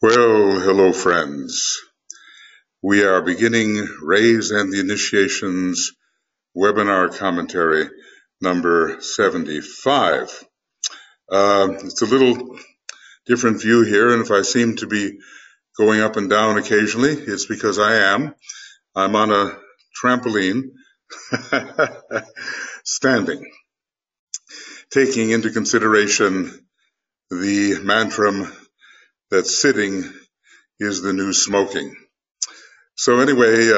Well, hello, friends. We are beginning Rays and the Initiations webinar commentary number 75. It's a little different view here, and if I seem to be going up and down occasionally, it's because I am. I'm on a trampoline, standing, taking into consideration the mantra that sitting is the new smoking. So anyway,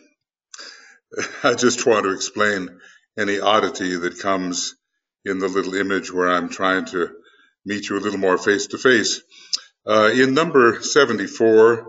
I just want to explain any oddity that comes in the little image where I'm trying to meet you a little more face to face. In number 74,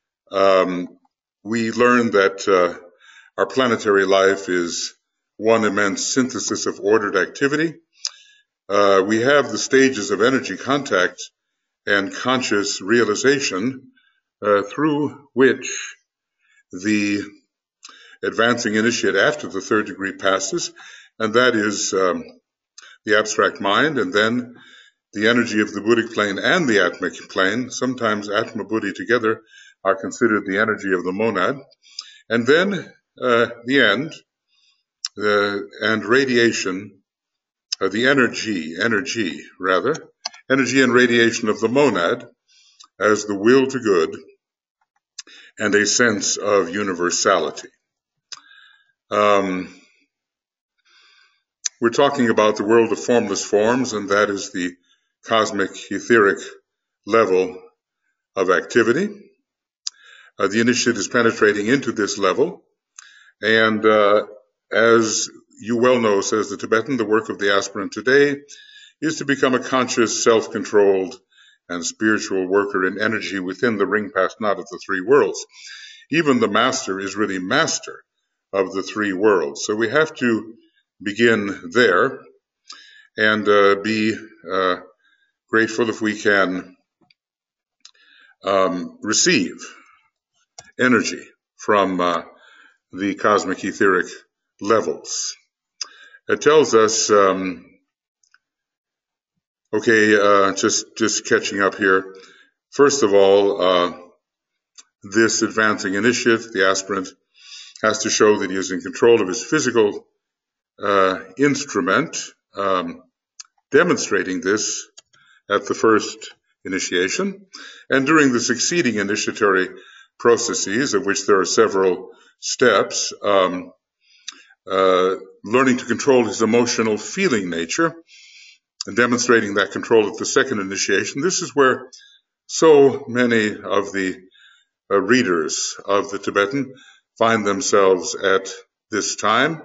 we learned that our planetary life is one immense synthesis of ordered activity. We have the stages of energy contact and conscious realization through which the advancing initiate after the third degree passes, and that is the abstract mind, and then the energy of the Buddhic plane and the Atmic plane. Sometimes Atma Buddhi together are considered the energy of the monad. And then the end and radiation, the energy and radiation of the monad as the will to good and a sense of universality. We're talking about the world of formless forms, and that is the cosmic etheric level of activity. The initiate is penetrating into this level, and as you well know, says the Tibetan, the work of the aspirant today is to become a conscious, self-controlled, and spiritual worker in energy within the ring past knot of the three worlds. Even the master is really master of the three worlds. So we have to begin there and be grateful if we can receive energy from the cosmic etheric levels. It tells us, just catching up here. First of all, this advancing initiate, the aspirant, has to show that he is in control of his physical instrument, demonstrating this at the first initiation. And during the succeeding initiatory processes, of which there are several steps, learning to control his emotional feeling nature and demonstrating that control at the second initiation. This is where so many of the readers of the Tibetan find themselves at this time.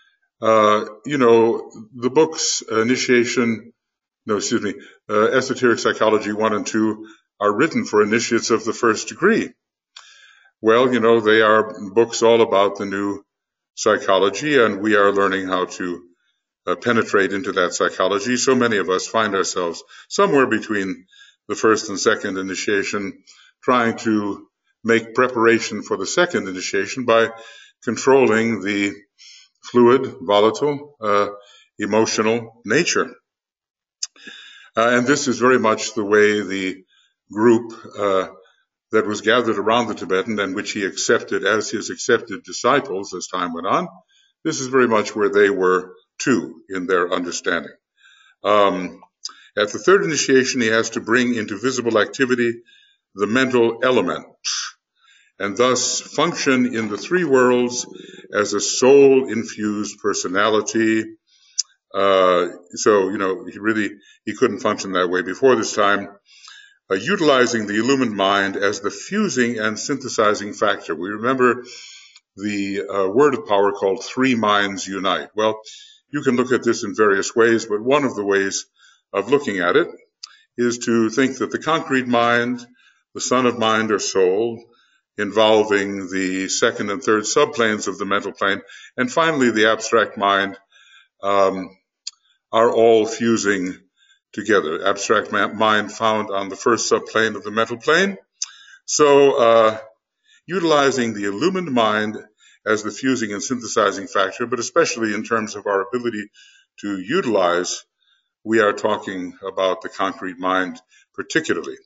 The books Esoteric Psychology 1 and 2 are written for initiates of the first degree. Well, they are books all about the new psychology, and we are learning how to penetrate into that psychology. So many of us find ourselves somewhere between the first and second initiation, trying to make preparation for the second initiation by controlling the fluid, volatile, emotional nature. And this is very much the way the group that was gathered around the Tibetan and which he accepted as his accepted disciples as time went on, this is very much where they were too in their understanding. At the third initiation, he has to bring into visible activity the mental element and thus function in the three worlds as a soul-infused personality. He couldn't function that way before this time. Utilizing the illumined mind as the fusing and synthesizing factor. We remember the word of power called three minds unite. Well, you can look at this in various ways, but one of the ways of looking at it is to think that the concrete mind, the son of mind or soul, involving the second and third subplanes of the mental plane, and finally the abstract mind, are all fusing together. Abstract mind found on the first subplane of the mental plane. So utilizing the illumined mind as the fusing and synthesizing factor, but especially in terms of our ability to utilize, we are talking about the concrete mind particularly.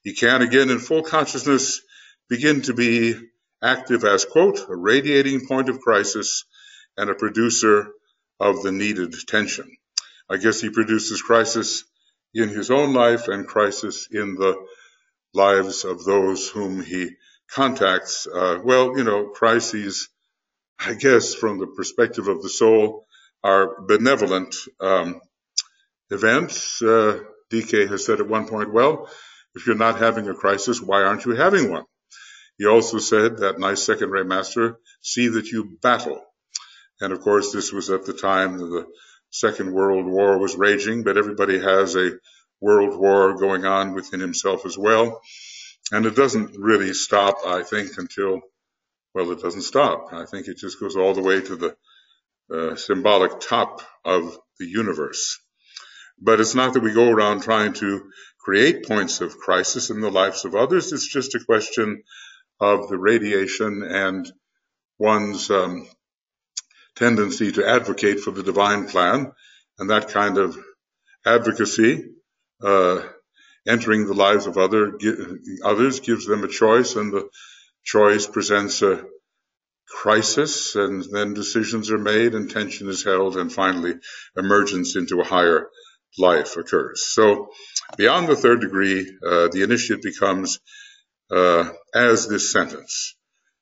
He can, again, in full consciousness, begin to be active as, quote, a radiating point of crisis and a producer of the needed tension. I guess he produces crisis in his own life and crisis in the lives of those whom he contacts. Crises, I guess, from the perspective of the soul, are benevolent events. DK has said at one point, well, if you're not having a crisis, why aren't you having one? He also said, that nice second-ray master, see that you battle. And of course, this was at the time that the Second World War was raging, but everybody has a world war going on within himself as well. And it doesn't really stop, I think, until, well, it doesn't stop. I think it just goes all the way to the symbolic top of the universe. But it's not that we go around trying to create points of crisis in the lives of others. It's just a question of the radiation and one's tendency to advocate for the divine plan, and that kind of advocacy, entering the lives of others gives them a choice, and the choice presents a crisis, and then decisions are made, and tension is held, and finally emergence into a higher life occurs. So beyond the third degree, the initiate becomes, as this sentence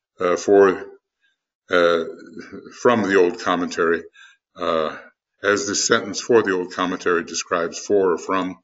from the old commentary, as this sentence for the old commentary describes, for or from,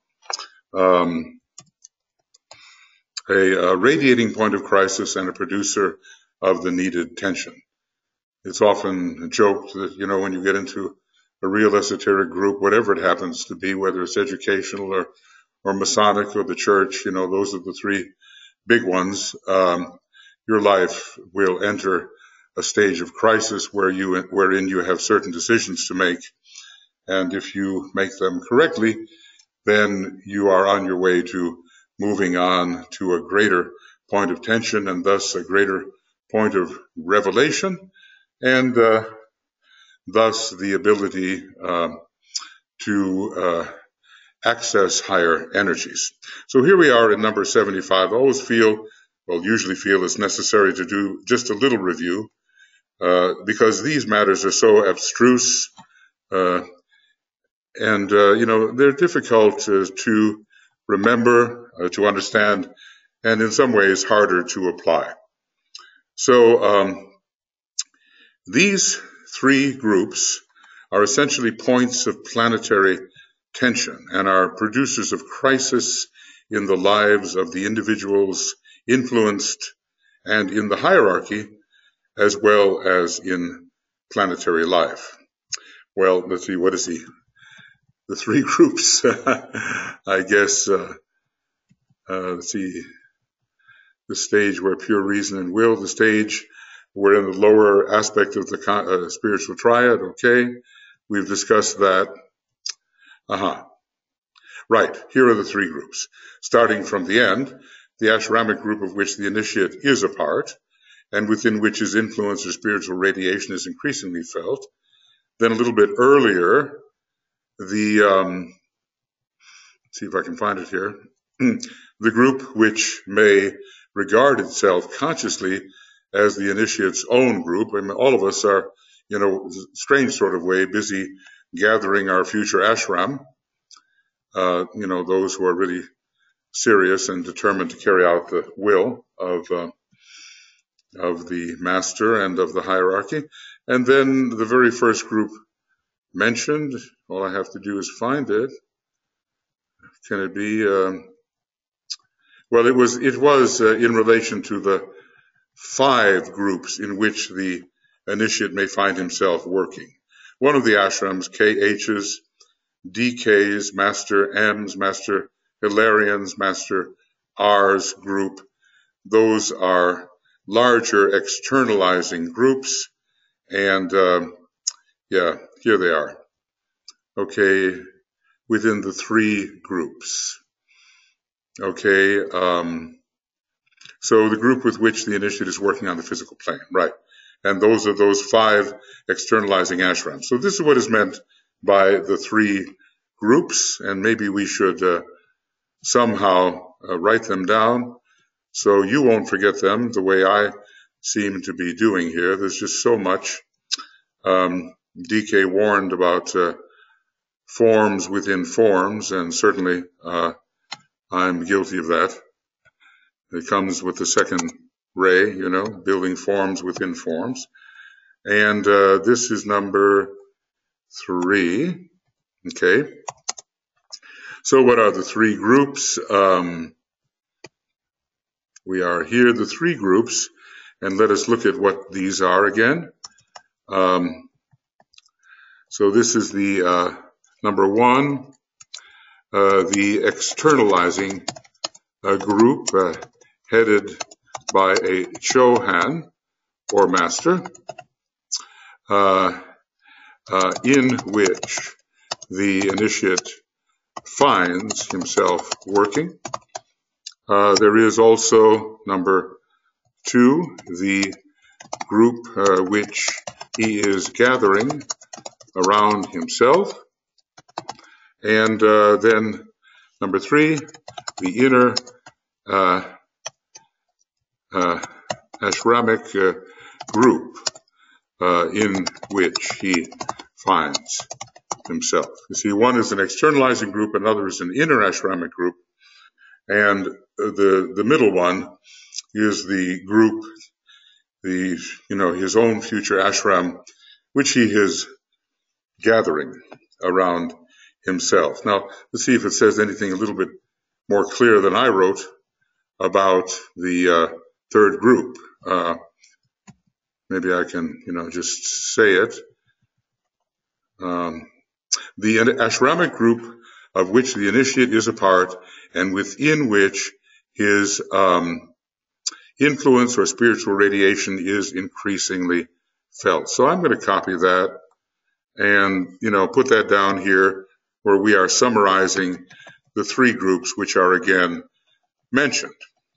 a radiating point of crisis and a producer of the needed tension. It's often joked that, when you get into a real esoteric group, whatever it happens to be, whether it's educational or Masonic or the church, those are the three big ones, your life will enter a stage of crisis wherein you have certain decisions to make. And if you make them correctly, then you are on your way to moving on to a greater point of tension and thus a greater point of revelation, and thus the ability to access higher energies. So here we are in number 75. I usually feel it's necessary to do just a little review because these matters are so abstruse and they're difficult to remember, to understand, and in some ways harder to apply. So these three groups are essentially points of planetary tension and are producers of crisis in the lives of the individuals influenced and in the hierarchy, as well as in planetary life. Well, let's see, what is the three groups? I guess, let's see, the stage where pure reason and will, the stage we're in the lower aspect of the spiritual triad, okay? We've discussed that. Right, here are the three groups. Starting from the end, the ashramic group of which the initiate is a part, and within which his influence or spiritual radiation is increasingly felt. Then a little bit earlier, let's see if I can find it here, the group which may regard itself consciously as the initiate's own group. I mean, all of us are, strange sort of way, busy gathering our future ashram, those who are really serious and determined to carry out the will of the master and of the hierarchy. And then the very first group mentioned, all I have to do is find it. Can it be? Well, it was in relation to the 5 groups in which the initiate may find himself working. One of the ashrams, KH's, DK's, Master M's, Master Hilarian's, Master R's group, those are larger externalizing groups, and here they are. Okay, within the 3 groups. Okay, so the group with which the initiate is working on the physical plane, right? And those are those 5 externalizing ashrams. So this is what is meant by the 3 groups, and maybe we should somehow write them down so you won't forget them the way I seem to be doing here. There's just so much. DK warned about forms within forms, and certainly I'm guilty of that. It comes with the second ray, building forms within forms. And this is number 3. Okay. So what are the 3 groups? We are here, the 3 groups, and let us look at what these are again. So this is the number 1, the externalizing group headed by a Chohan or master, in which the initiate finds himself working. There is also number 2, the group which he is gathering around himself. And then number 3, the inner ashramic group in which he finds himself. You see, one is an externalizing group, another is an inner ashramic group, and the middle one is the group, his own future ashram, which he is gathering around himself. Now, let's see if it says anything a little bit more clear than I wrote about the 3rd group. Maybe I can, just say it. The ashramic group of which the initiate is a part, and within which his influence or spiritual radiation is increasingly felt. So I'm going to copy that and, put that down here where we are summarizing the 3 groups which are again mentioned.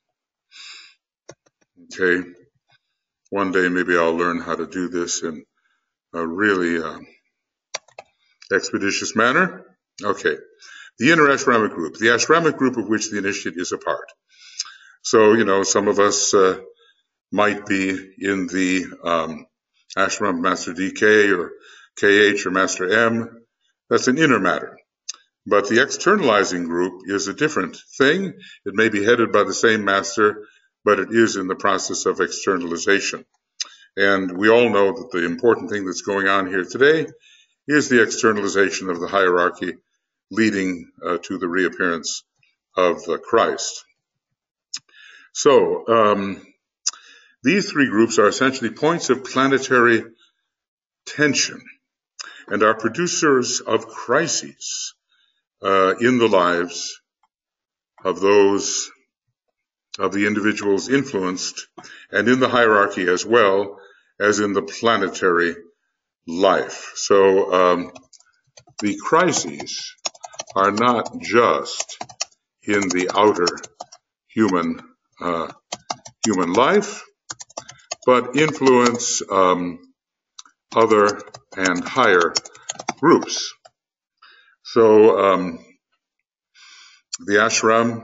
Okay. One day maybe I'll learn how to do this in a really expeditious manner. Okay. The inner ashramic group, the ashramic group of which the initiate is a part. So, some of us might be in the ashram of Master DK or KH or Master M. That's an inner matter. But the externalizing group is a different thing. It may be headed by the same master, but it is in the process of externalization. And we all know that the important thing that's going on here today is the externalization of the hierarchy leading to the reappearance of Christ. So these 3 groups are essentially points of planetary tension and are producers of crises in the lives of those of the individuals influenced, and in the hierarchy as well as in the planetary life. So the crises are not just in the outer human life, but influence other and higher groups. So the ashram,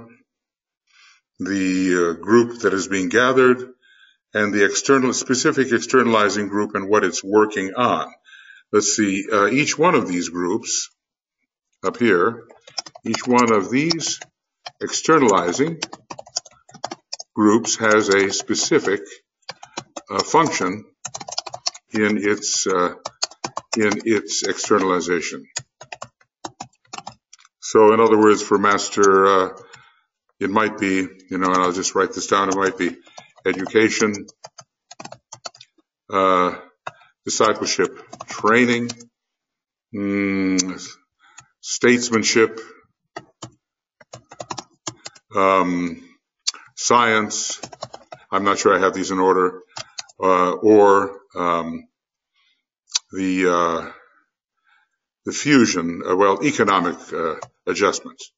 the group that is being gathered, and the specific externalizing group and what it's working on. Let's see, each one of these groups up here, each one of these externalizing groups has a specific function in its externalization. So in other words, for Master, it might be, and I'll just write this down, it might be education, discipleship training, statesmanship, science, I'm not sure I have these in order, or the fusion, economic adjustments.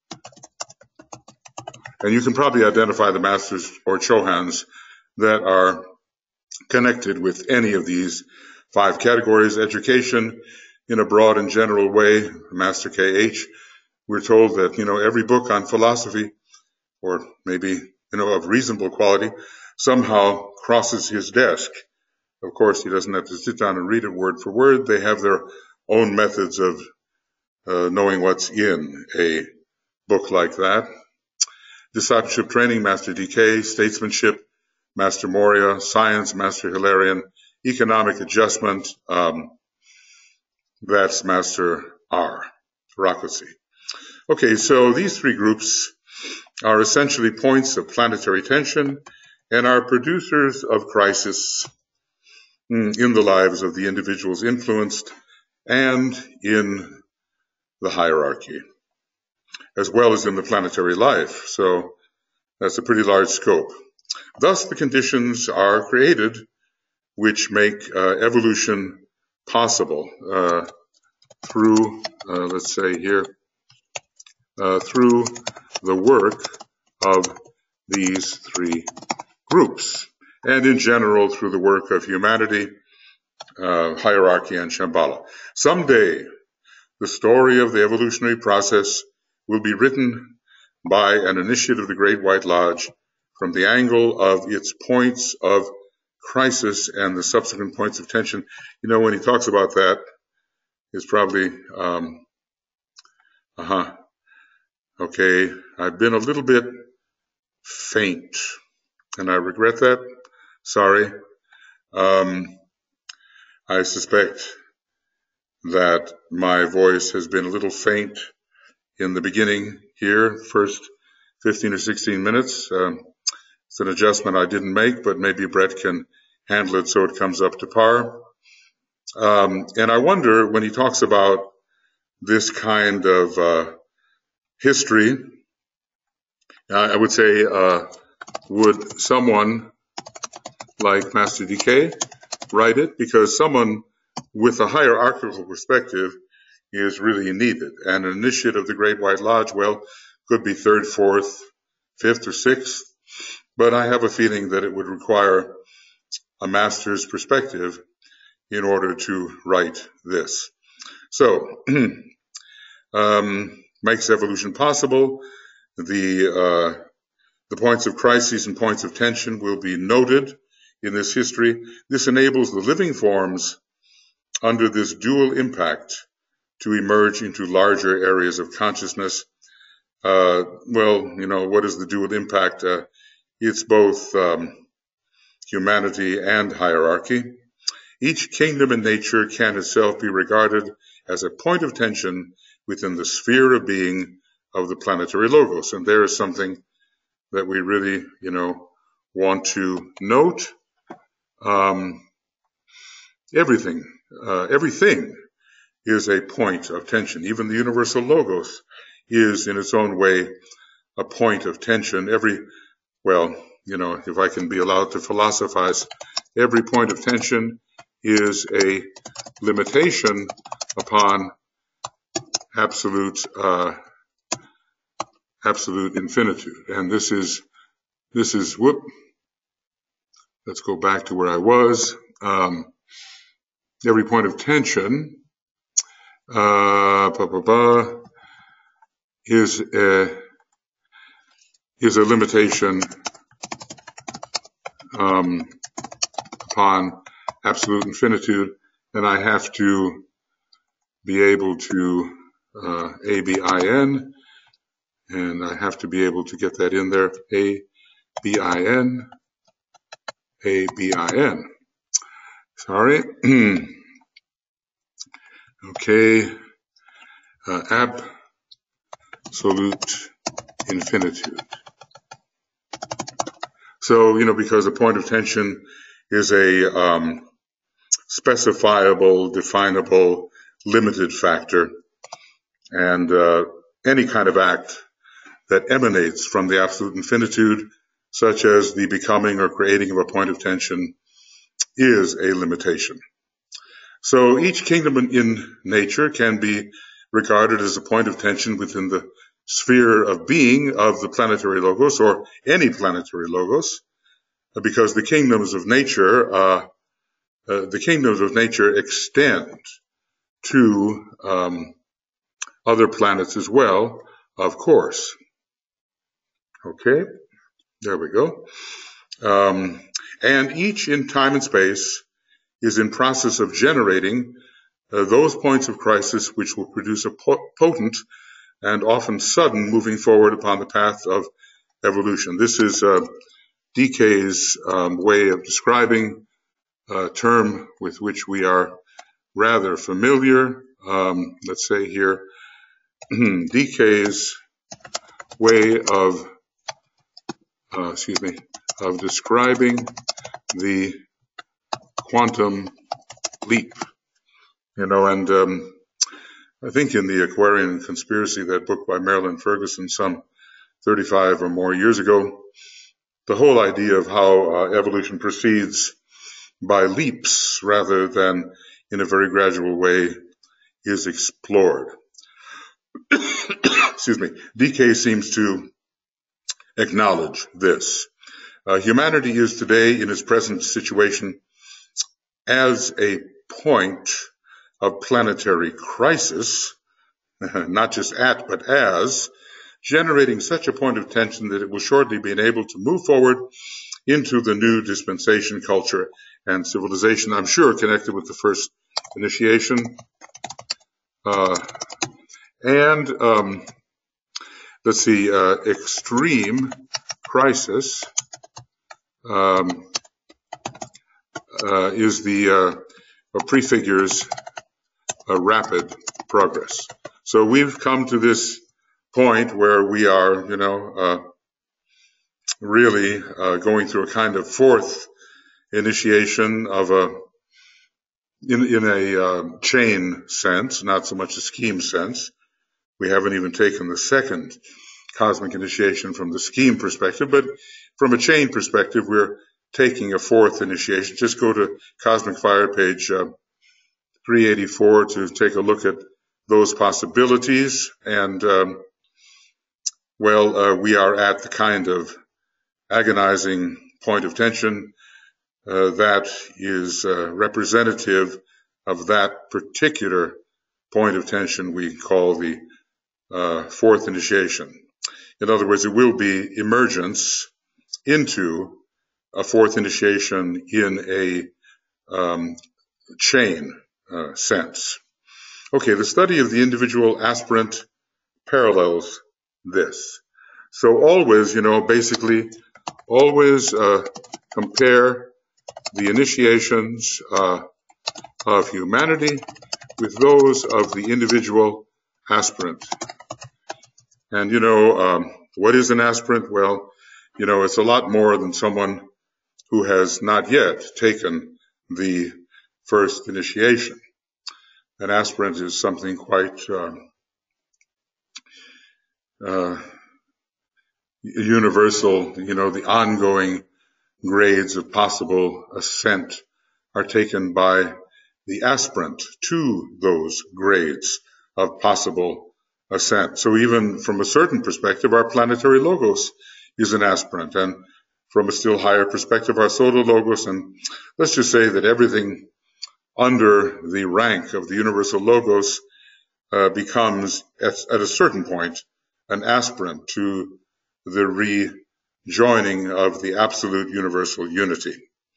And you can probably identify the masters or chohans that are connected with any of these 5 categories. Education, in a broad and general way, Master KH, we're told that, every book on philosophy or maybe, of reasonable quality, somehow crosses his desk. Of course, he doesn't have to sit down and read it word for word. They have their own methods of knowing what's in a book like that. Discipleship Training, Master DK. Statesmanship, Master Moria. Science, Master Hilarion. Economic Adjustment, that's Master R. Rakotsi. Okay, so these three groups are essentially points of planetary tension and are producers of crisis in the lives of the individuals influenced and in the hierarchy, as well as in the planetary life. So that's a pretty large scope. Thus, the conditions are created which make evolution possible through, let's say here, through the work of these three groups, and in general through the work of humanity, hierarchy, and Shambhala. Someday, the story of the evolutionary process will be written by an initiate of the Great White Lodge from the angle of its points of crisis and the subsequent points of tension. When he talks about that, it's probably, okay, I've been a little bit faint, and I regret that. Sorry. I suspect that my voice has been a little faint in the beginning here, first 15 or 16 minutes. It's an adjustment I didn't make, but maybe Brett can handle it so it comes up to par. And I wonder, when he talks about this kind of history, I would say, would someone like Master DK write it? Because someone with a hierarchical perspective is really needed. And an initiate of the Great White Lodge, well, could be third, fourth, fifth, or sixth. But I have a feeling that it would require a master's perspective in order to write this. So, makes evolution possible. The points of crisis and points of tension will be noted in this history. This enables the living forms under this dual impact to emerge into larger areas of consciousness. What is the dual impact? It's both humanity and hierarchy. Each kingdom in nature can itself be regarded as a point of tension within the sphere of being of the planetary logos. And there is something that we really, want to note. Everything is a point of tension. Even the universal logos is in its own way a point of tension. If I can be allowed to philosophize, every point of tension is a limitation upon absolute infinitude. And this is let's go back to where I was. Every point of tension is a limitation upon absolute infinitude, and I have to be able to ABIN, and I have to be able to get that in there, ABIN. Sorry. Okay. Absolute infinitude. So, because a point of tension is a specifiable, definable, limited factor, and any kind of act that emanates from the absolute infinitude, such as the becoming or creating of a point of tension, is a limitation. So each kingdom in nature can be regarded as a point of tension within the sphere of being of the planetary logos, or any planetary logos, because the kingdoms of nature extend to other planets as well, of course. Okay, there we go. And each in time and space is in process of generating those points of crisis which will produce a potent and often sudden moving forward upon the path of evolution. This is DK's way of describing a term with which we are rather familiar. Let's say here, DK's way of describing the quantum leap. And I think in the Aquarian Conspiracy, that book by Marilyn Ferguson some 35 or more years ago, the whole idea of how evolution proceeds by leaps rather than in a very gradual way is explored. DK seems to acknowledge this. Humanity is today in its present situation as a point of planetary crisis, not just at, but as, generating such a point of tension that it will shortly be able to move forward into the new dispensation, culture, and civilization, I'm sure connected with the first initiation. Extreme crisis prefigures a rapid progress. So we've come to this point where we are, really going through a kind of fourth initiation of in a chain sense, not so much a scheme sense. We haven't even taken the second cosmic initiation from the scheme perspective, but from a chain perspective, we're taking a fourth initiation. Just go to Cosmic Fire, page 384, to take a look at those possibilities. And, we are at the kind of agonizing point of tension that is representative of that particular point of tension we call the fourth initiation. In other words, it will be emergence into a fourth initiation in a chain sense. Okay, the study of the individual aspirant parallels this. So always, always compare the initiations of humanity with those of the individual aspirant. And, what is an aspirant? Well, it's a lot more than someone who has not yet taken the first initiation. An aspirant is something quite universal. The ongoing grades of possible ascent are taken by the aspirant to those grades of possible ascent. So even from a certain perspective, our planetary logos is an aspirant, and from a still higher perspective, our solar logos. And let's just say that everything under the rank of the universal logos becomes, at a certain point, an aspirant to the rejoining of the absolute universal unity.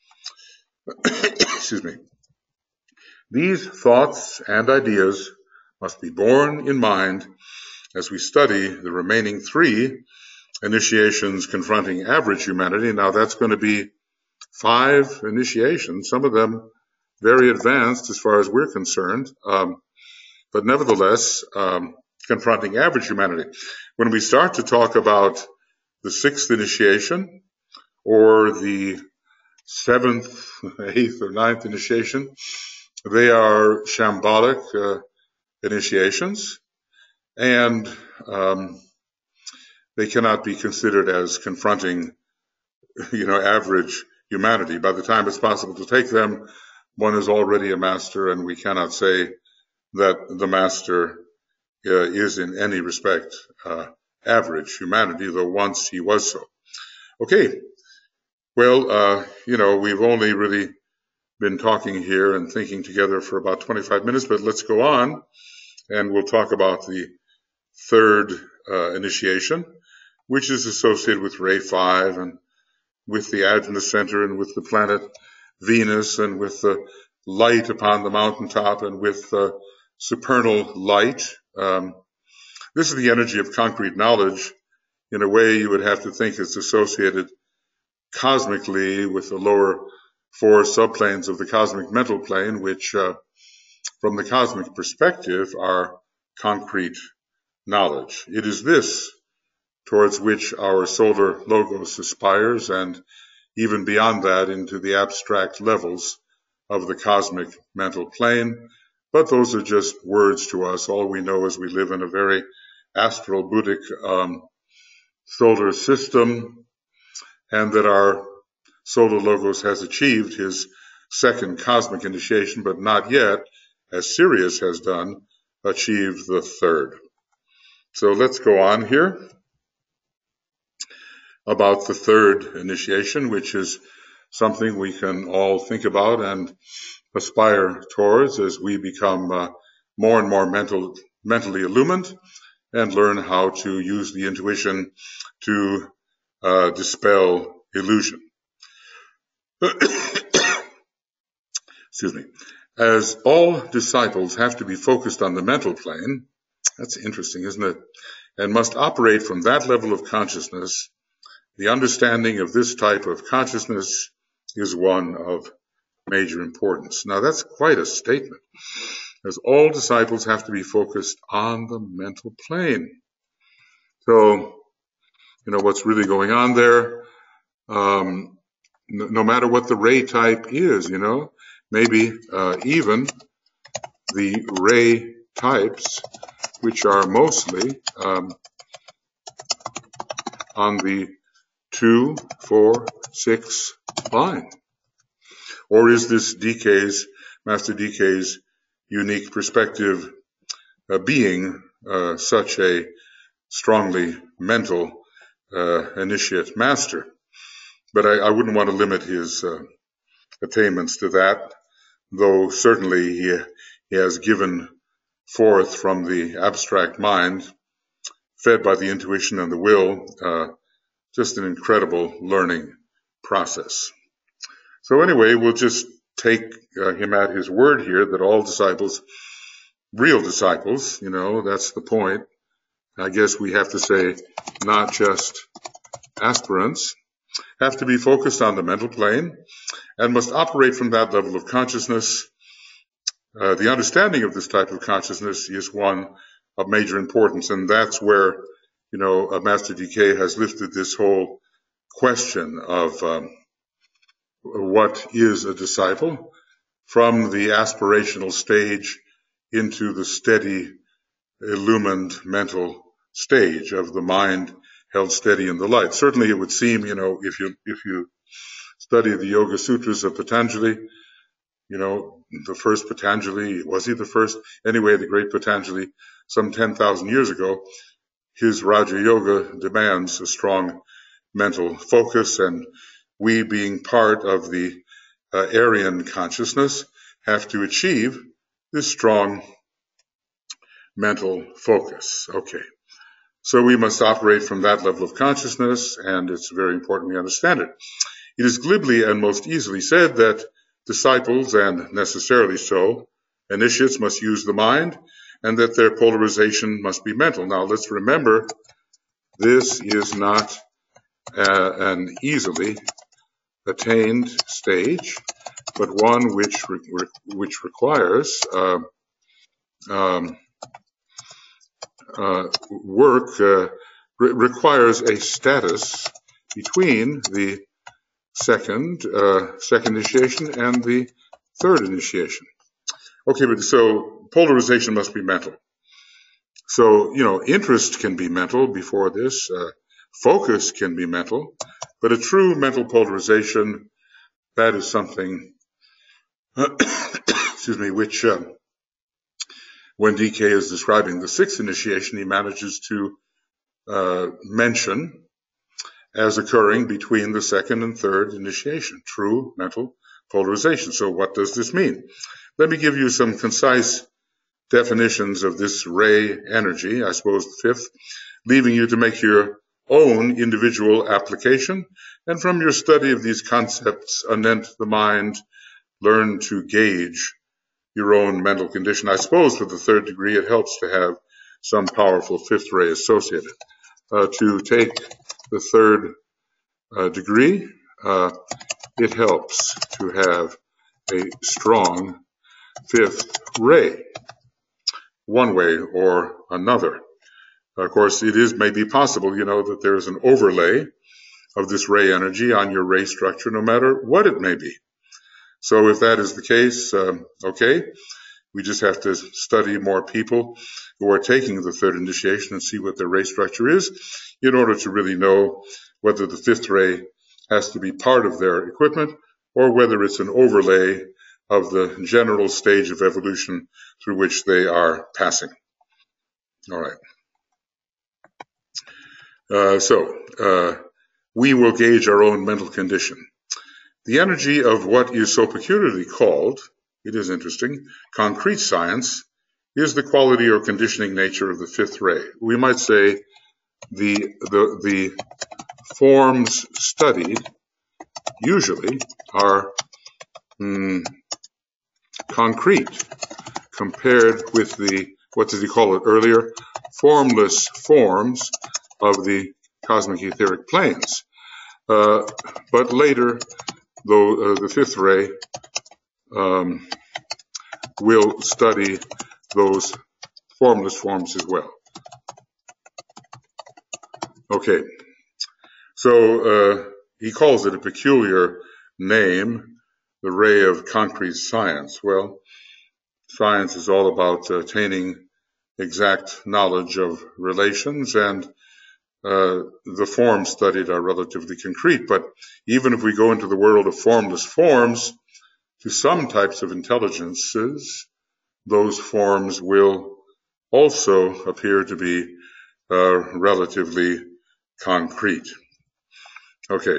Excuse me. These thoughts and ideas must be borne in mind as we study the remaining three initiations confronting average humanity. Now, that's going to be 5 initiations, some of them very advanced as far as we're concerned, but nevertheless, confronting average humanity. When we start to talk about the 6th initiation or the 7th, 8th, or 9th initiation, they are shambolic initiations, and they cannot be considered as confronting, average humanity. By the time it's possible to take them, one is already a master, and we cannot say that the master is in any respect average humanity, though once he was so. Okay, well, we've only really been talking here and thinking together for about 25 minutes, but let's go on, and we'll talk about the 3rd initiation. which is associated with ray 5 and with the Agena Center and with the planet Venus and with the light upon the mountaintop and with supernal light. This is the energy of concrete knowledge. In a way, you would have to think it's associated cosmically with the lower 4 subplanes of the cosmic mental plane, which, from the cosmic perspective, are concrete knowledge. It is this towards which our solar logos aspires, and even beyond that into the abstract levels of the cosmic mental plane. But those are just words to us. All we know is we live in a very astral Buddhic solar system, and that our solar logos has achieved his second cosmic initiation, but not yet, as Sirius has done, achieved the third. So let's go on here about the third initiation, which is something we can all think about and aspire towards as we become more and more mentally illumined and learn how to use the intuition to dispel illusion. Excuse me. As all disciples have to be focused on the mental plane, that's interesting, isn't it? And must operate from that level of consciousness, the understanding of this type of consciousness is one of major importance. Now, that's quite a statement, as all disciples have to be focused on the mental plane. So, what's really going on there, no matter what the ray type is, maybe even the ray types, which are mostly on the 2, 4, 6 line. Or is this Master DK's unique perspective being such a strongly mental initiate master? But I wouldn't want to limit his attainments to that, though certainly he has given forth from the abstract mind, fed by the intuition and the will, just an incredible learning process. So anyway, we'll just take him at his word here that all disciples, real disciples, that's the point. I guess we have to say not just aspirants, have to be focused on the mental plane and must operate from that level of consciousness. The understanding of this type of consciousness is one of major importance, and that's where, Master DK has lifted this whole question of what is a disciple from the aspirational stage into the steady, illumined mental stage of the mind held steady in the light. Certainly it would seem, if you study the Yoga Sutras of Patanjali, the first Patanjali, was he the first? Anyway, the great Patanjali, some 10,000 years ago, his Raja Yoga demands a strong mental focus, and we, being part of the Aryan consciousness, have to achieve this strong mental focus. Okay. So we must operate from that level of consciousness, and it's very important we understand it. It is glibly and most easily said that disciples, and necessarily so, initiates must use the mind, and that their polarization must be mental. Now, let's remember, this is not an easily attained stage, but one which requires work, requires a status between the second initiation and the third initiation. Okay, but so polarization must be mental. So, interest can be mental before this, focus can be mental, but a true mental polarization, that is something, excuse me, which when DK is describing the sixth initiation, he manages to mention as occurring between the second and third initiation, true mental polarization. So what does this mean? Let me give you some concise definitions of this ray energy, I suppose the fifth, leaving you to make your own individual application, and from your study of these concepts anent the mind, learn to gauge your own mental condition. I suppose for the third degree it helps to have some powerful fifth ray associated. To take the third degree, it helps to have a strong fifth ray, one way or another. Of course, it may be possible, that there's an overlay of this ray energy on your ray structure, no matter what it may be. So if that is the case, okay, we just have to study more people who are taking the third initiation and see what their ray structure is in order to really know whether the fifth ray has to be part of their equipment or whether it's an overlay of the general stage of evolution through which they are passing. All right. We will gauge our own mental condition. The energy of what is so peculiarly called, it is interesting, concrete science, is the quality or conditioning nature of the fifth ray. We might say the forms studied usually are concrete compared with the, what did he call it earlier, formless forms of the cosmic etheric planes. But later, though, the fifth ray will study those formless forms as well. Okay, so he calls it a peculiar name, the ray of concrete science. Well, science is all about attaining exact knowledge of relations, and the forms studied are relatively concrete. But even if we go into the world of formless forms, to some types of intelligences, those forms will also appear to be relatively concrete. Okay.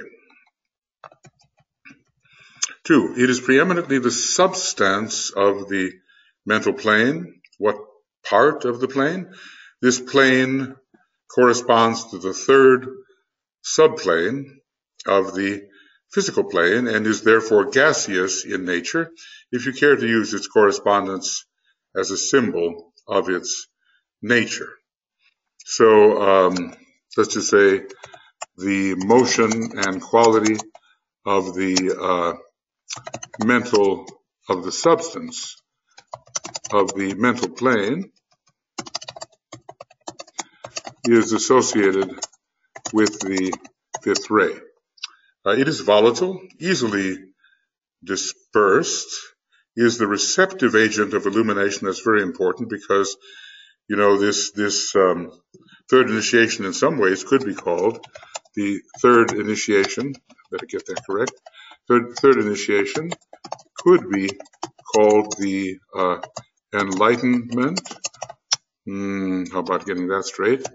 2, it is preeminently the substance of the mental plane. What part of the plane? This plane corresponds to the third subplane of the physical plane and is therefore gaseous in nature, if you care to use its correspondence as a symbol of its nature. So let's just say the motion and quality of the of the substance of the mental plane is associated with the fifth ray. It is volatile, easily dispersed, is the receptive agent of illumination. That's very important because, this third initiation in some ways could be called the third initiation. Better get that correct. Third initiation could be called the enlightenment. How about getting that straight?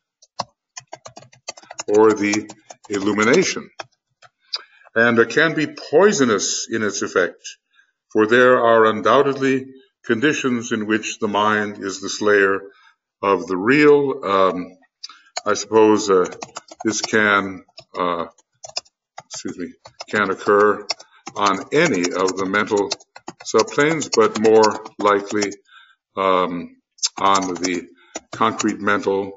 Or the illumination. And it can be poisonous in its effect, for there are undoubtedly conditions in which the mind is the slayer of the real. I suppose this can occur on any of the mental subplanes, but more likely on the concrete mental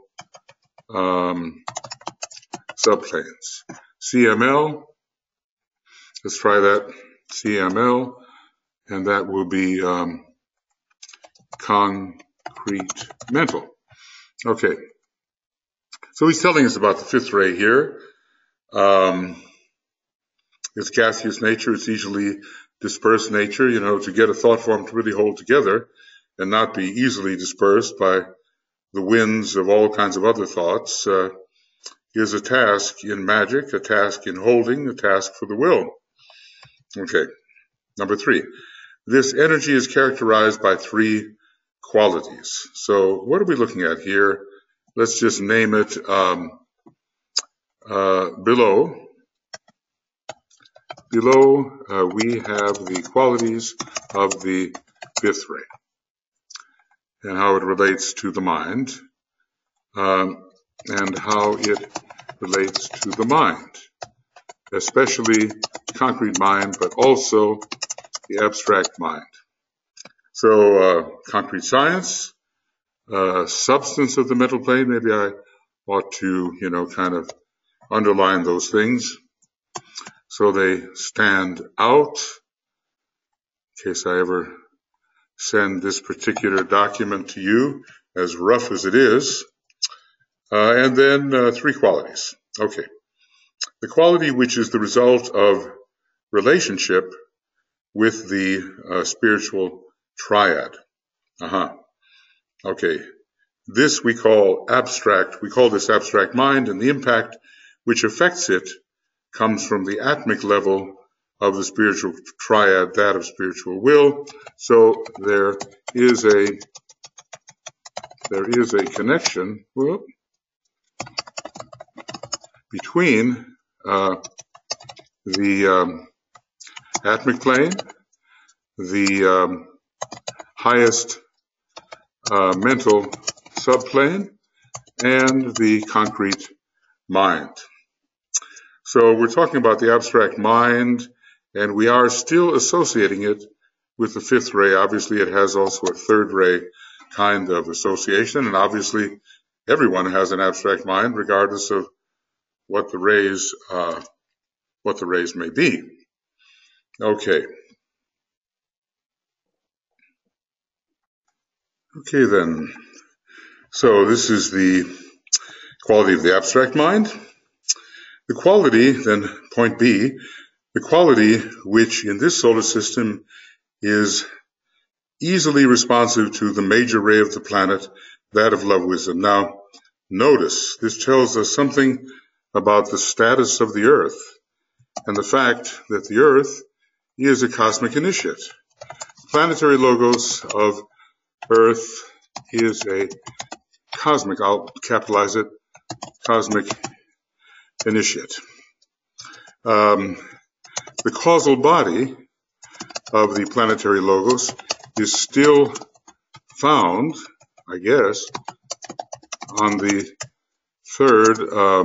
subplanes. CML, let's try that, CML, and that will be concrete mental. Okay, so he's telling us about the fifth ray here. Its gaseous nature, its easily dispersed nature, to get a thought form to really hold together and not be easily dispersed by the winds of all kinds of other thoughts is a task in magic, a task in holding, a task for the will. Okay, number 3. This energy is characterized by 3 qualities. So what are we looking at here? Let's just name it below. Below, we have the qualities of the fifth ray and how it relates to the mind and how it relates to the mind, especially concrete mind, but also the abstract mind. So concrete science, substance of the mental plane, maybe I ought to, kind of underline those things so they stand out in case I ever send this particular document to you, as rough as it is. And then three qualities. Okay. The quality which is the result of relationship with the spiritual triad. Okay. This we call abstract. We call this abstract mind, and the impact which affects it comes from the atmic level of the spiritual triad, that of spiritual will. So there is a connection between the atmic plane, the highest mental subplane, and the concrete mind. So we're talking about the abstract mind, and we are still associating it with the fifth ray. Obviously, it has also a third ray kind of association, and obviously everyone has an abstract mind, regardless of what the rays may be. Okay. Okay then. So this is the quality of the abstract mind. The quality, then point B, the quality which in this solar system is easily responsive to the major ray of the planet, that of love wisdom. Now, notice, this tells us something about the status of the Earth and the fact that the Earth is a cosmic initiate. The planetary logos of Earth is a cosmic, I'll capitalize it, cosmic initiate. The causal body of the planetary logos is still found, I guess, on the third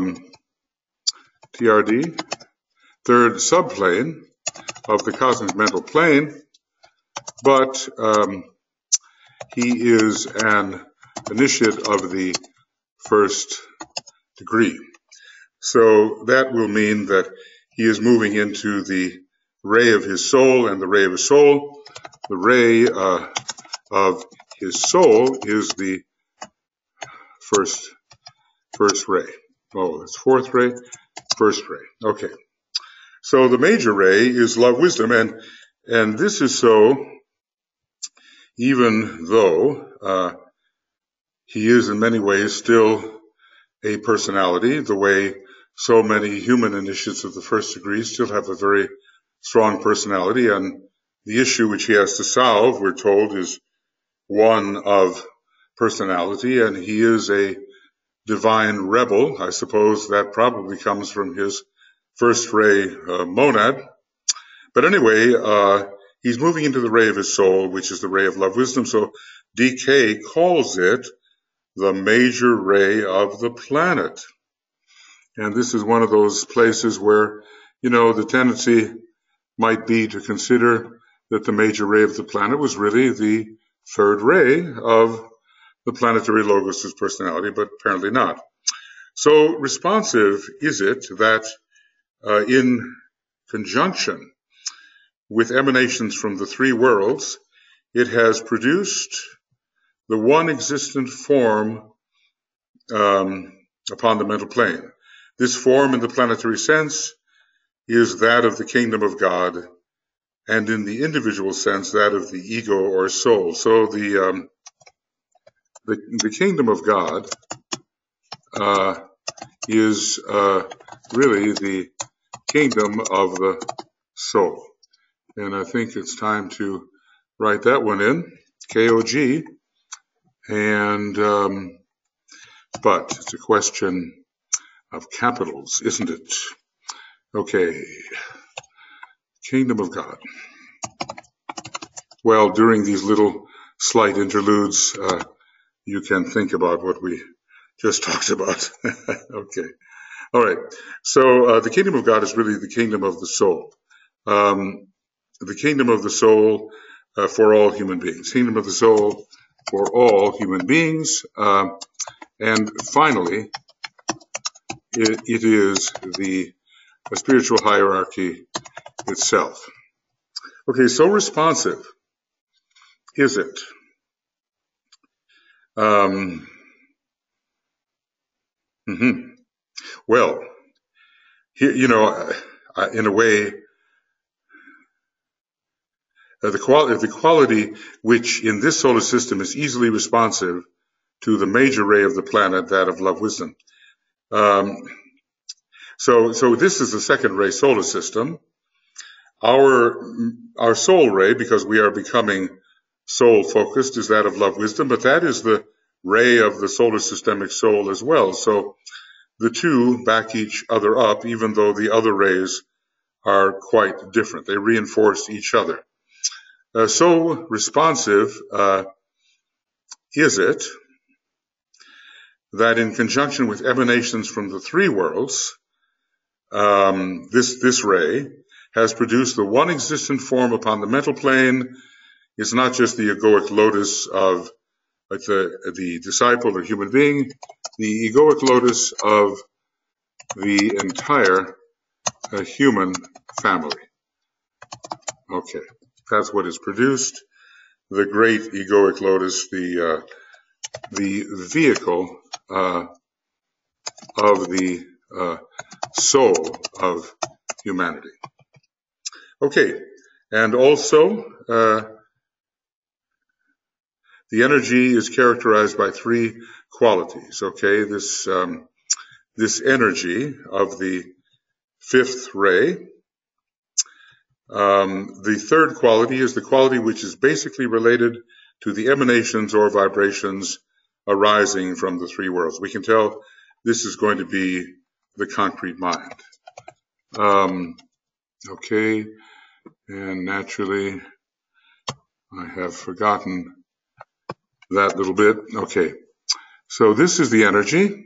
TRD, third subplane of the cosmic mental plane, but he is an initiate of the first degree. So that will mean that he is moving into the ray of his soul, and the ray of his soul, the ray of his soul is the first ray. Oh, it's fourth ray, first ray. Okay. So the major ray is love wisdom, and this is so even though he is in many ways still a personality, the way so many human initiates of the first degree still have a very strong personality, and the issue which he has to solve, we're told, is one of personality, and he is a divine rebel. I suppose that probably comes from his first ray monad. But anyway, he's moving into the ray of his soul, which is the ray of love wisdom. So DK calls it the major ray of the planet. And this is one of those places where, the tendency might be to consider that the major ray of the planet was really the third ray of the planetary logos' personality, but apparently not. So responsive is it that in conjunction with emanations from the three worlds, it has produced the one existent form upon the mental plane. This form in the planetary sense is that of the kingdom of God, and in the individual sense, that of the ego or soul. So the kingdom of God is really the kingdom of the soul. And I think it's time to write that one in, KOG. And but it's a question of capitals, isn't it? Okay, kingdom of God. Well, during these little slight interludes, you can think about what we just talked about. Okay. All right. So the kingdom of God is really the kingdom of the soul. The kingdom of the soul for all human beings. Kingdom of the soul for all human beings. And finally, it is the spiritual hierarchy itself. Okay, so responsive is it? Well, here, in a way, the quality which in this solar system is easily responsive to the major ray of the planet, that of love wisdom. So this is the second ray solar system. Our soul ray, because we are becoming soul focused, is that of love wisdom, but that is the ray of the solar systemic soul as well. So the two back each other up, even though the other rays are quite different. They reinforce each other. So responsive is it that in conjunction with emanations from the three worlds, this ray has produced the one existent form upon the mental plane. It's not just the egoic lotus of the disciple or human being, the egoic lotus of the entire human family. Okay, that's what is produced. The great egoic lotus, the vehicle of the soul of humanity. Okay, and also the energy is characterized by three qualities. Okay, this energy of the fifth ray. The third quality is the quality which is basically related to the emanations or vibrations arising from the three worlds. We can tell this is going to be the concrete mind. Okay, and naturally, I have forgotten that little bit. Okay, so this is the energy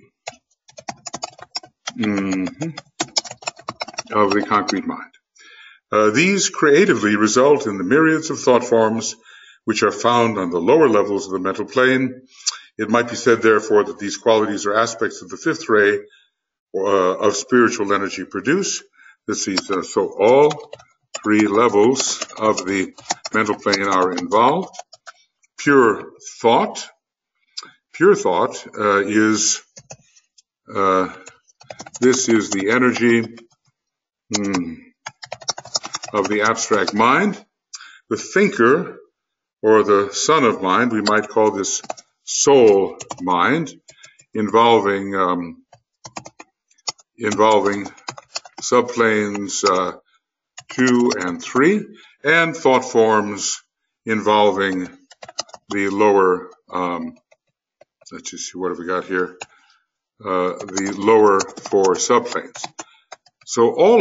of the concrete mind. These creatively result in the myriads of thought forms which are found on the lower levels of the mental plane. It might be said, therefore, that these qualities are aspects of the fifth ray of spiritual energy produce. So all three levels of the mental plane are involved. Pure thought. Pure thought is this is the energy of the abstract mind. The thinker, or the son of mind, we might call this soul mind, involving subplanes 2 and 3, and thought forms involving the lower, let's just see, what have we got here? The lower 4 subplanes. So all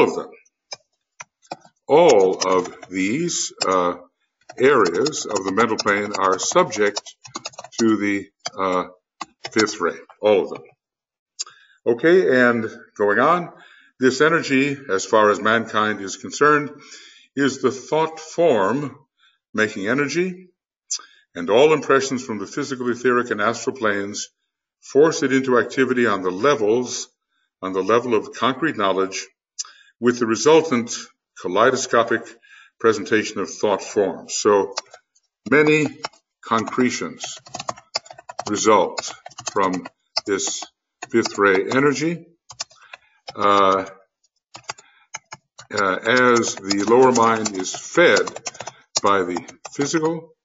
of these areas of the mental plane are subject to the fifth ray, all of them. Okay, and going on, this energy, as far as mankind is concerned, is the thought form making energy, and all impressions from the physical, etheric, and astral planes force it into activity on the level of concrete knowledge, with the resultant kaleidoscopic presentation of thought forms. So many concretions result from this fifth ray energy. As the lower mind is fed by the physical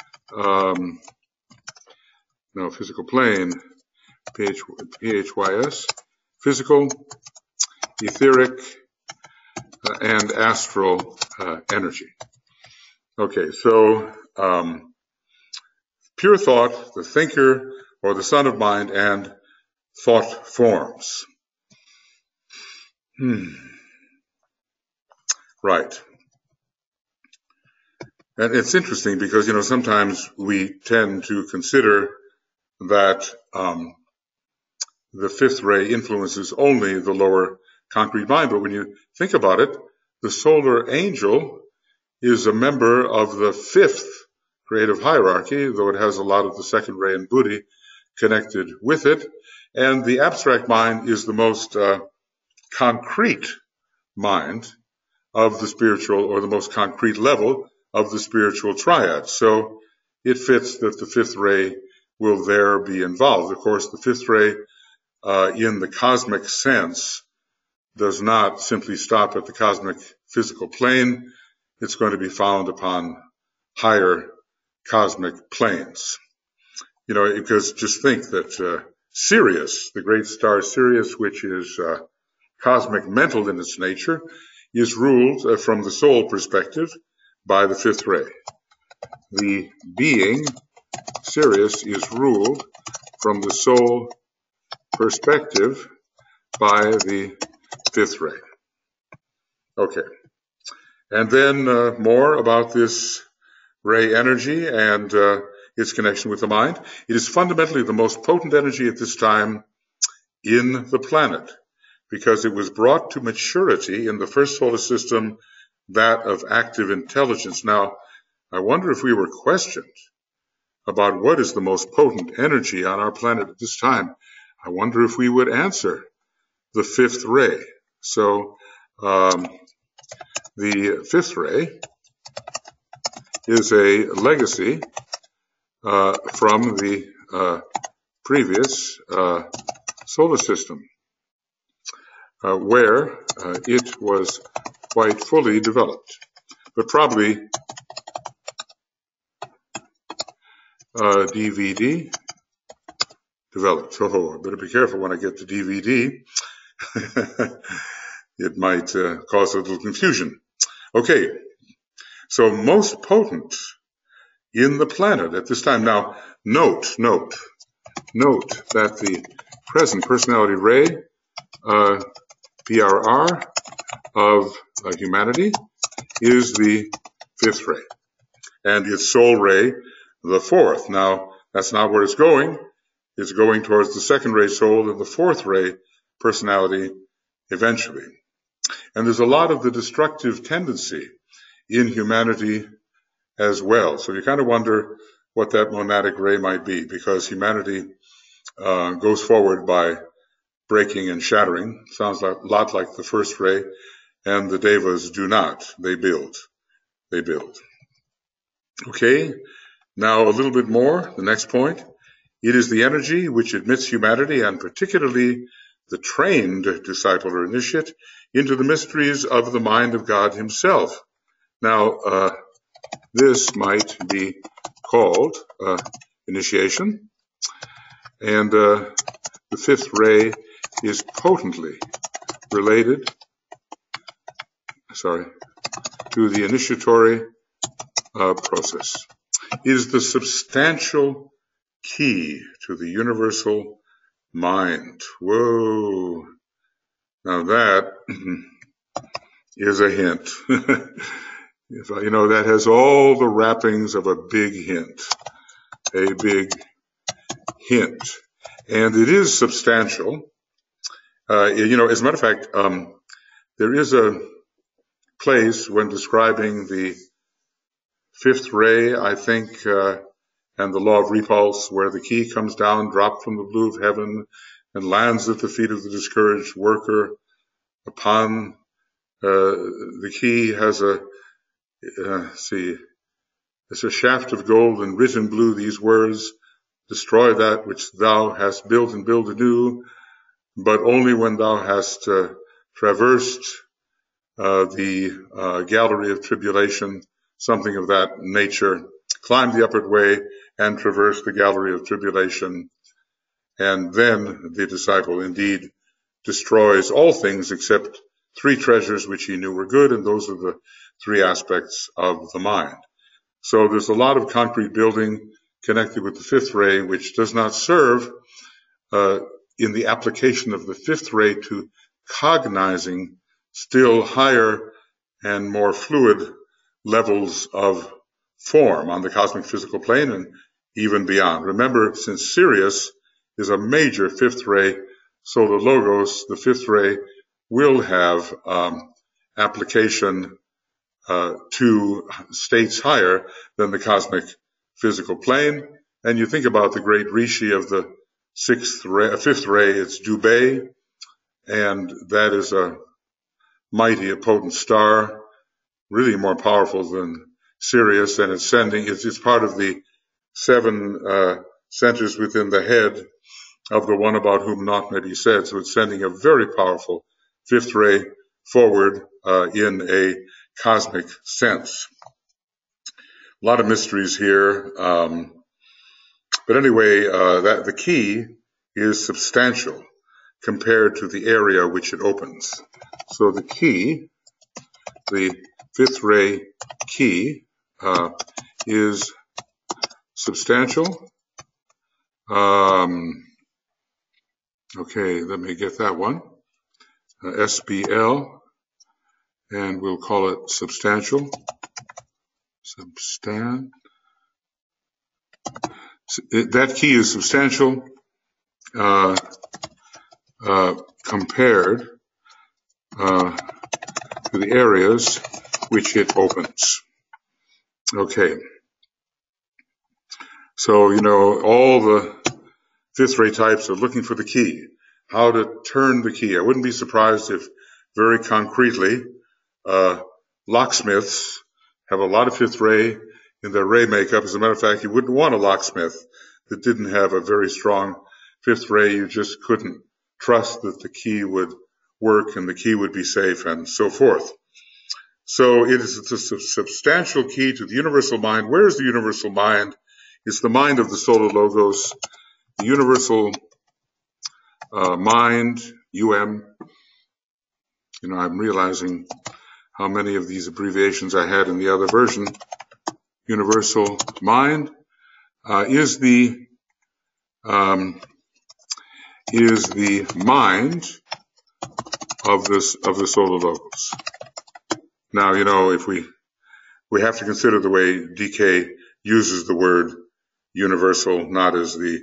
plane, PHYS, physical, etheric, and astral energy. Okay, so pure thought, the thinker, or the son of mind, and thought forms. Right. And it's interesting because, sometimes we tend to consider that the fifth ray influences only the lower concrete mind. But when you think about it, the solar angel is a member of the fifth creative hierarchy, though it has a lot of the second ray and buddhi connected with it. And the abstract mind is the most concrete mind of the spiritual, or the most concrete level of the spiritual triad. So it fits that the fifth ray will there be involved. Of course, the fifth ray in the cosmic sense does not simply stop at the cosmic physical plane. It's going to be found upon higher cosmic planes. You know, because just think that Sirius, the great star Sirius, which is cosmic mental in its nature, is ruled from the soul perspective by the fifth ray. The being Sirius is ruled from the soul perspective by the fifth ray. Okay. And then more about this ray energy and its connection with the mind. It is fundamentally the most potent energy at this time in the planet, because it was brought to maturity in the first solar system, that of active intelligence. Now, I wonder if we were questioned about what is the most potent energy on our planet at this time. I wonder if we would answer the fifth ray. So the fifth ray is a legacy from the previous solar system, where it was quite fully developed, but probably DVD developed. Oh, I better be careful when I get to DVD. It might cause a little confusion. Okay, so most potent in the planet at this time. Now, note that the present personality ray, PRR, of humanity is the fifth ray, and its soul ray, the fourth. Now, that's not where it's going. It's going towards the second ray soul and the fourth ray personality eventually. And there's a lot of the destructive tendency in humanity as well. So you kind of wonder what that monadic ray might be, because humanity goes forward by breaking and shattering. Sounds a lot like the first ray, and the devas do not. They build. Okay, now a little bit more, the next point. It is the energy which admits humanity, and particularly the trained disciple or initiate, into the mysteries of the mind of God himself. Now, this might be called initiation, and the fifth ray is potently related, to the initiatory process. It is the substantial key to the universal mind. Whoa. Now that is a hint. You know, that has all the wrappings of a big hint. A big hint. And it is substantial. You know, as a matter of fact, there is a place when describing the fifth ray, I think, and the law of repulse, where the key comes down, dropped from the blue of heaven, and lands at the feet of the discouraged worker. Upon the key has it's a shaft of gold, and writ in blue these words: destroy that which thou hast built and build anew, but only when thou hast traversed the gallery of tribulation, something of that nature, climb the upward way and traverse the gallery of tribulation. And then the disciple indeed destroys all things except three treasures which he knew were good, and those are the three aspects of the mind. So there's a lot of concrete building connected with the fifth ray, which does not serve in the application of the fifth ray to cognizing still higher and more fluid levels of form on the cosmic physical plane and even beyond. Remember, since Sirius is a major fifth ray solar logos, the fifth ray will have application to states higher than the cosmic physical plane. And you think about the great rishi of the fifth ray, it's Dubhe, and that is a mighty, a potent star, really more powerful than Sirius, and it's part of the 7 centers within the head of the one about whom naught may be said. So it's sending a very powerful fifth ray forward in a cosmic sense. A lot of mysteries here. But anyway, the key is substantial compared to the area which it opens. So the key, the fifth ray key, is substantial. Okay, let me get that one. SBL, and we'll call it substantial. That key is substantial compared to the areas which it opens. Okay. So, all the fifth ray types are looking for the key, how to turn the key. I wouldn't be surprised if very concretely locksmiths have a lot of fifth ray in their ray makeup. As a matter of fact, you wouldn't want a locksmith that didn't have a very strong fifth ray. You just couldn't trust that the key would work and the key would be safe and so forth. So it's a substantial key to the universal mind. Where is the universal mind? It's the mind of the solar logos, the universal mind, UM. I'm realizing how many of these abbreviations I had in the other version. Universal mind is the mind of the solar logos. Now, if we have to consider the way DK uses the word universal, not as the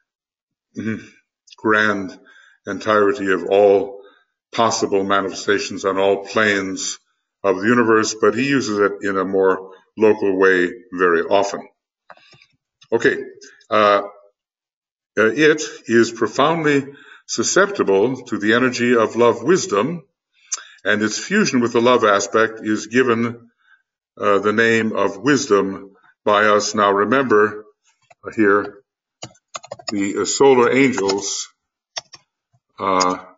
grand entirety of all possible manifestations on all planes of the universe, but he uses it in a more local way very often. Okay, it is profoundly susceptible to the energy of love wisdom, and its fusion with the love aspect is given the name of wisdom by us. Now remember here, the solar angels are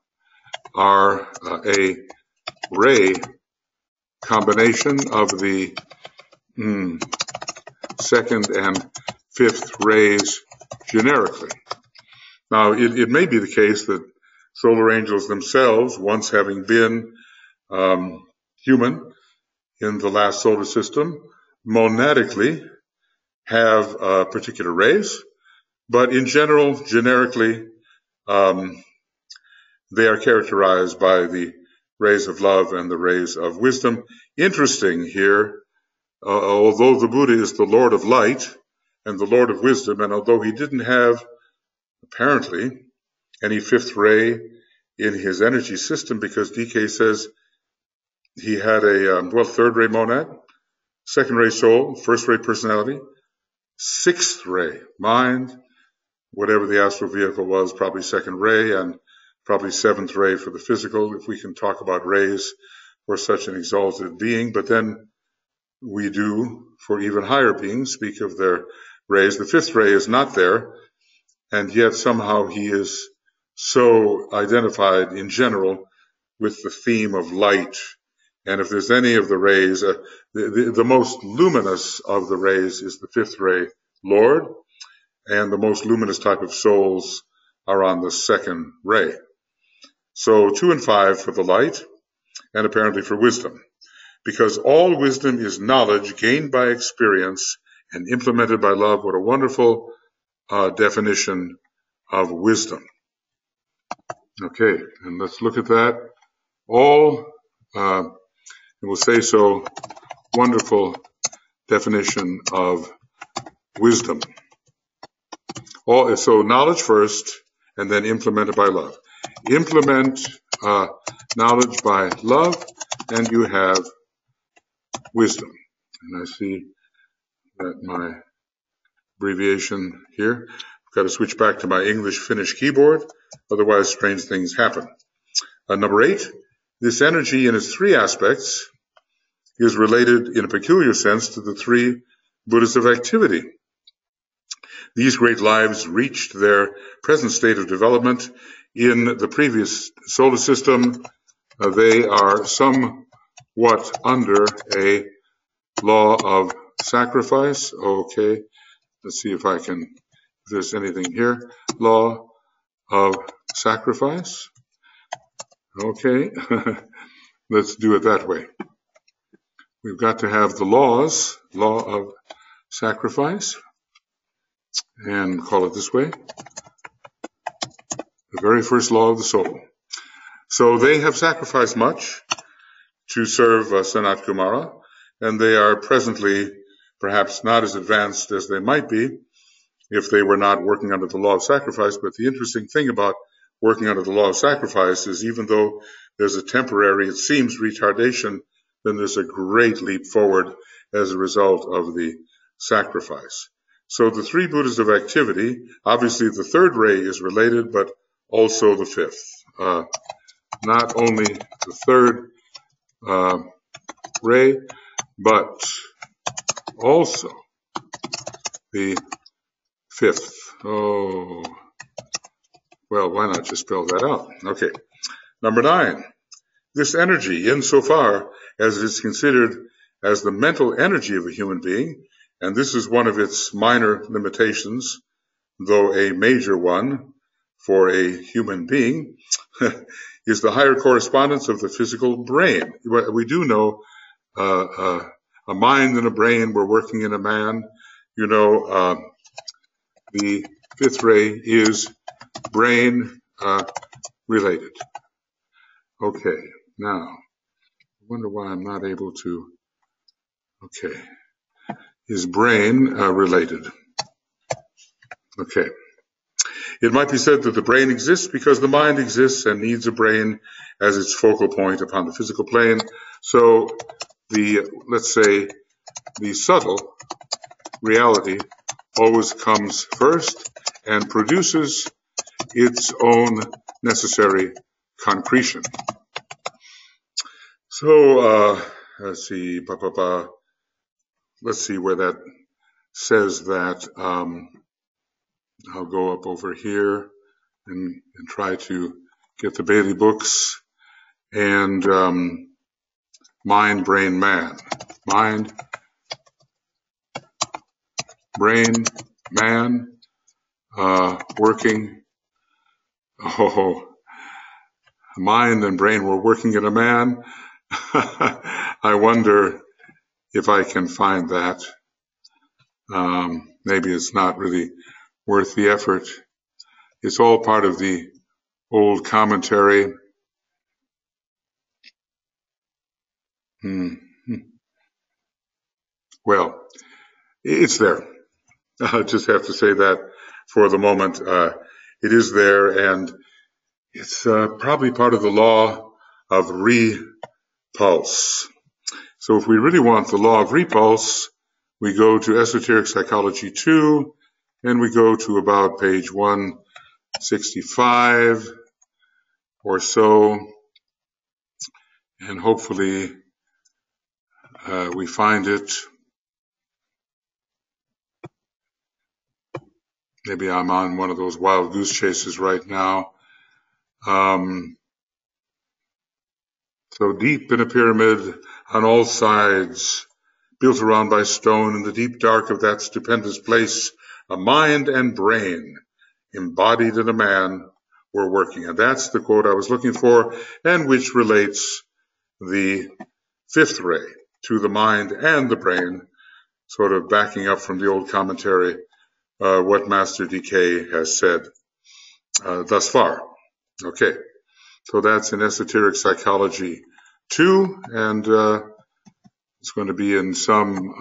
a ray combination of the second and fifth rays generically. Now, it may be the case that solar angels themselves, once having been human in the last solar system, monadically have particular rays, but in general, generically, they are characterized by the rays of love and the rays of wisdom. Interesting here, although the Buddha is the Lord of light and the Lord of wisdom, and although he didn't have, apparently, any fifth ray in his energy system, because DK says he had a, third ray monad, second ray soul, first ray personality, sixth ray mind, whatever the astral vehicle was, probably second ray, and probably seventh ray for the physical, if we can talk about rays for such an exalted being. But then we do, for even higher beings, speak of their rays. The fifth ray is not there, and yet somehow he is so identified in general with the theme of light. And if there's any of the rays, the most luminous of the rays is the fifth ray Lord, and the most luminous type of souls are on the second ray. So 2 and 5 for the light, and apparently for wisdom, because all wisdom is knowledge gained by experience and implemented by love. What a wonderful definition of wisdom. Okay, and let's look at that. All, and we'll say so, wonderful definition of wisdom. So knowledge first, and then implemented by love. implement knowledge by love, and you have wisdom. And I see that my abbreviation here, I've got to switch back to my English-Finnish keyboard, otherwise strange things happen. Number 8, this energy in its 3 aspects is related in a peculiar sense to the 3 Buddhas of activity. These great lives reached their present state of development in the previous solar system. They are somewhat under a law of sacrifice. Okay, let's see if there's anything here. Law of sacrifice. Okay, let's do it that way. We've got to have the law of sacrifice, and call it this way, the very first law of the soul. So they have sacrificed much to serve Sanat Kumara, and they are presently perhaps not as advanced as they might be if they were not working under the law of sacrifice. But the interesting thing about working under the law of sacrifice is even though there's a temporary, it seems, retardation, then there's a great leap forward as a result of the sacrifice. So the 3 Buddhas of activity, obviously the 3rd ray is related, but also the 5th. Not only the 3rd ray, but also the 5th. Oh, well, why not just spell that out? Okay. Number 9, this energy, insofar as it is considered as the mental energy of a human being, and this is one of its minor limitations, though a major one for a human being, is the higher correspondence of the physical brain. We do know a mind and a brain were working in a man. You know, the 5th ray is brain related. Okay, now, I wonder why I'm not able to, okay, is brain related? Okay. It might be said that the brain exists because the mind exists and needs a brain as its focal point upon the physical plane. So let's say, the subtle reality always comes first and produces its own necessary concretion. So, let's see, let's see where that says that. I'll go up over here and try to get the Bailey books and mind, brain, man. Mind, brain, man, working. Oh, mind and brain were working in a man. I wonder if I can find that. Maybe it's not really worth the effort. It's all part of the old commentary. Well, it's there. I just have to say that for the moment. It is there, and it's probably part of the law of repulse. So if we really want the law of repulse, we go to Esoteric Psychology 2, and we go to about page 165 or so, and hopefully we find it. Maybe I'm on one of those wild goose chases right now. So deep in a pyramid on all sides, built around by stone in the deep dark of that stupendous place, a mind and brain embodied in a man were working. And that's the quote I was looking for, and which relates the 5th ray to the mind and the brain, sort of backing up from the old commentary, what Master DK has said thus far. Okay, so that's in Esoteric Psychology 2, and it's going to be in some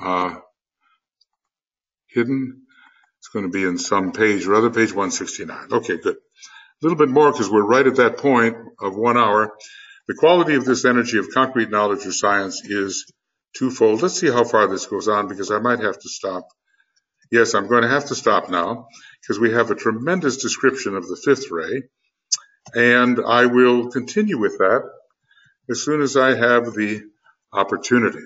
hidden. It's going to be in some page, or other page 169. Okay, good. little bit more because we're right at that point of 1 hour. The quality of this energy of concrete knowledge or science is twofold. Let's see how far this goes on because I might have to stop. Yes, I'm going to have to stop now because we have a tremendous description of the fifth ray, and I will continue with that as soon as I have the opportunity.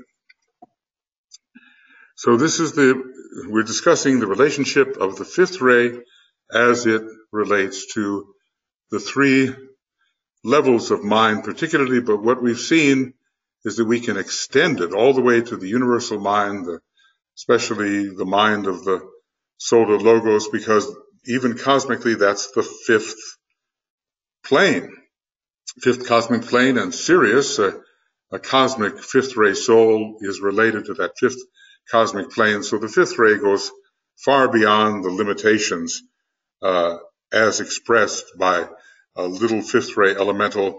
So we're discussing the relationship of the fifth ray as it relates to the three levels of mind particularly, but what we've seen is that we can extend it all the way to the universal mind, especially the mind of the solar logos, because even cosmically that's the fifth plane, fifth cosmic plane, and Sirius, a cosmic fifth ray soul, is related to that fifth cosmic plane. So the fifth ray goes far beyond the limitations as expressed by a little fifth ray elemental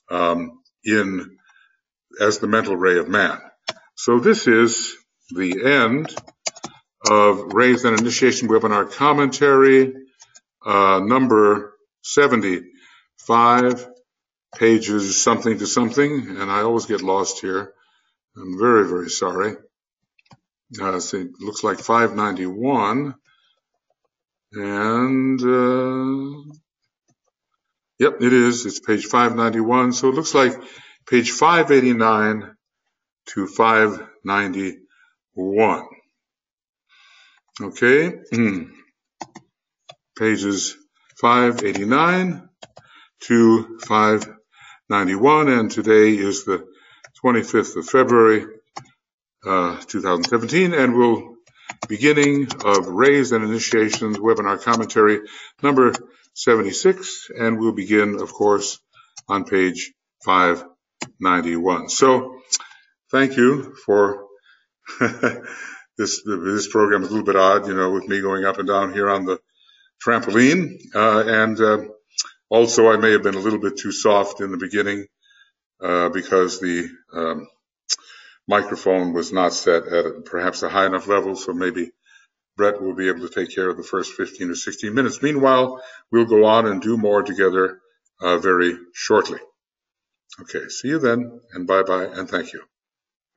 as the mental ray of man. So this is the end of Rays and Initiation Webinar Commentary, number 75, pages something to something, and I always get lost here. I'm very, very sorry. So it looks like 591, and yep, it is. It's page 591. So it looks like page 589 to 591. Okay, pages 589 to 591, and today is the 25th of February, 2017, and we'll beginning of Rays and Initiations Webinar Commentary number 76, and we'll begin, of course, on page 591. So, thank you for this program is a little bit odd, with me going up and down here on the trampoline, and also I may have been a little bit too soft in the beginning because the microphone was not set at perhaps a high enough level, so maybe Brett will be able to take care of the first 15 or 16 minutes. Meanwhile, we'll go on and do more together very shortly. Okay, see you then, and bye-bye, and thank you.